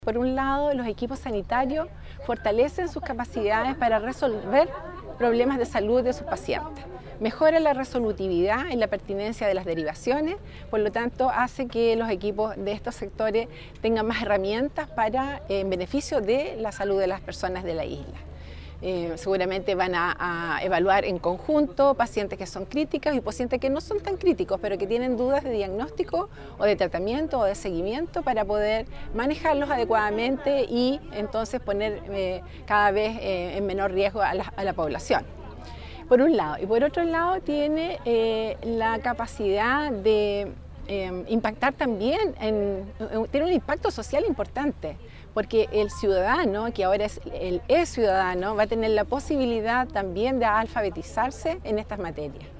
Por un lado, los equipos sanitarios fortalecen sus capacidades para resolver problemas de salud de sus pacientes. Mejora la resolutividad y la pertinencia de las derivaciones, por lo tanto hace que los equipos de estos sectores tengan más herramientas en beneficio de la salud de las personas de la isla. Seguramente van a evaluar en conjunto pacientes que son críticos y pacientes que no son tan críticos, pero que tienen dudas de diagnóstico o de tratamiento o de seguimiento para poder manejarlos adecuadamente y entonces poner cada vez en menor riesgo a la población. Por un lado. Y por otro lado tiene la capacidad de impactar también, tiene un impacto social importante, porque el ciudadano, que ahora es el ciudadano, va a tener la posibilidad también de alfabetizarse en estas materias.